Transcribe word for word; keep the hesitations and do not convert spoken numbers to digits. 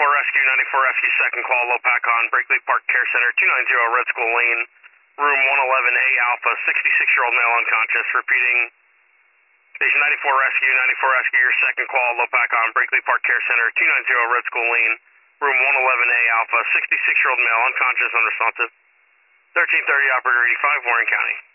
ninety-four Rescue, ninety-four Rescue, second call, Lopac on Brakely Park Care Center, two ninety Red School Lane, room one eleven A Alpha, sixty-six-year-old male unconscious, repeating. Station ninety-four Rescue, ninety-four Rescue, your second call, Lopac on Brakely Park Care Center, two ninety Red School Lane, room one eleven A Alpha, sixty-six-year-old male unconscious, unresponsive. thirteen thirty, Operator eighty-five, Warren County.